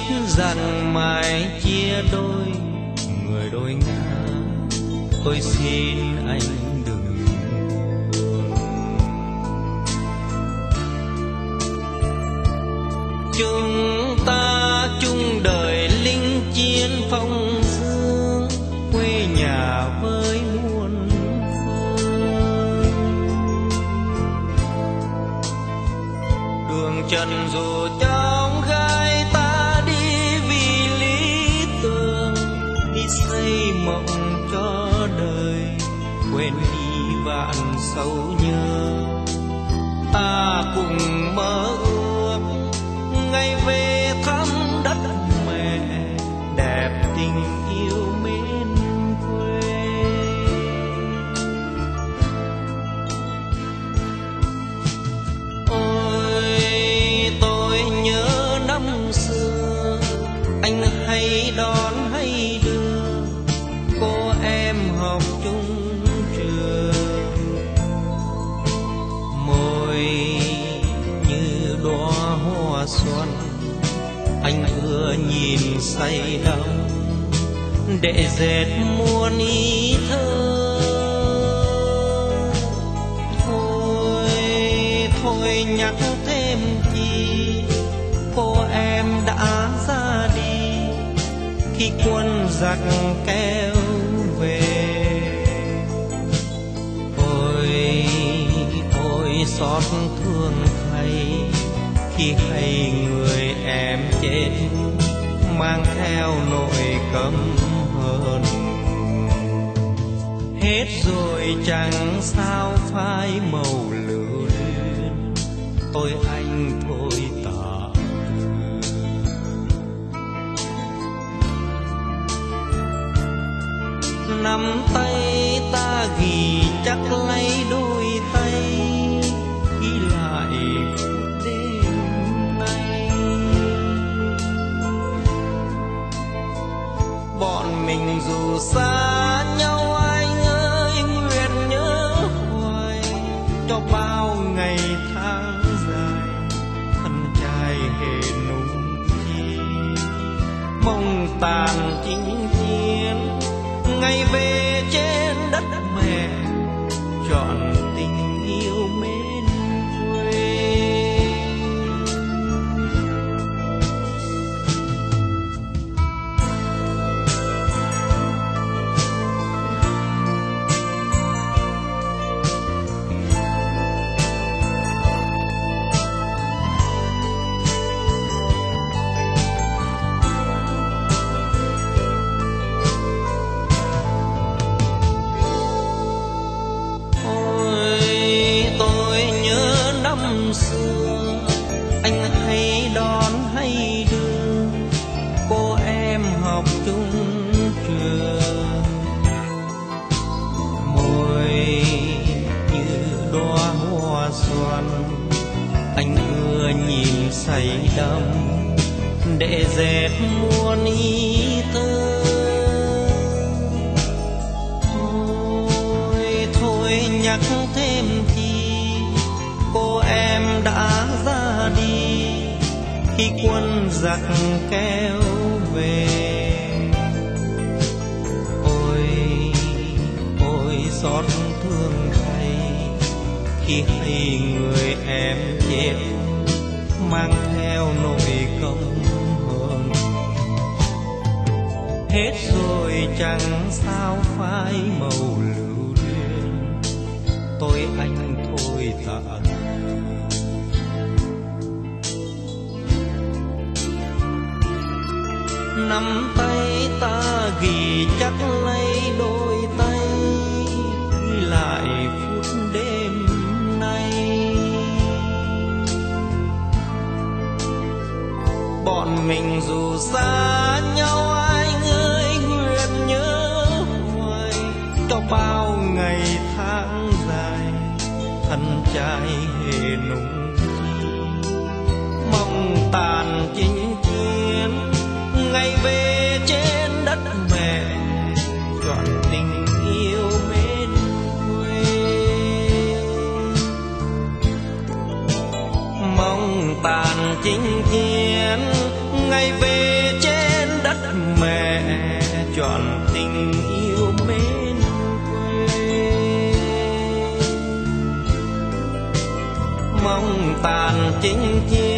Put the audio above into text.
rằng mãi chia đôi người đôi ngã, tôi xin anh đừng buồn. Chúng ta chung đời linh chiến phong dương, quê nhà với muôn phương. Đường trần dù trong gai ta đi vì lý tưởng, đi xây mộng cho đời, quên đi vạn sầu nhớ. Ta cùng mơ ước ngày về thăm đất mẹ, đẹp tình yêu mến quê. Ôi tôi nhớ năm xưa, anh hay đón hay đưa cô em học chung trường. Môi như đóa hoa xuân, anh ưa nhìn say đắm để dệt muôn ý thơ. Thôi nhắc thêm chi, cô em đã ra đi khi quân giặc kéo về. Ôi xót thương thay khi hay người em chết, mang theo nỗi căm hờn. Hết rồi chẳng sao phai màu lưu luyến, tôi anh thôi tạ từ. Nắm tay ta ghi chắc lấy đôi tay, ghi lại đêm nay. Bọn mình dù xa nhau anh ơi, nguyện nhớ hoài cho bao ngày tháng dài, thân trai hề nung chi. Mong tàn chinh chiến ngày về trên đất mẹ, trọn tình yêu mến quê. Năm xưa anh hay đón hay đưa cô em học chung trường. Môi như đóa hoa xuân, anh ưa nhìn say đắm để dệt muôn ý thơ. Thôi nhắc thêm chi, cô em đã ra đi khi quân giặc kéo về. Ôi xót thương thay khi hay người em chết, mang theo nỗi căm hờn. Hết rồi chẳng sao phai màu lưu luyến, tôi anh thôi tạ. Nắm tay ta ghi chắc lấy đôi tay, ghi lại phút đêm nay. Bọn mình dù xa nhau anh ơi, nguyện nhớ hoài cho bao ngày tháng dài, thân trai hề nung chi. Mong tàn chinh chiến ngày về trên đất mẹ, trọn tình yêu mến quê. Mong tàn chinh chiến ngày về tình yêu mến quê. Mong tàn chinh chiến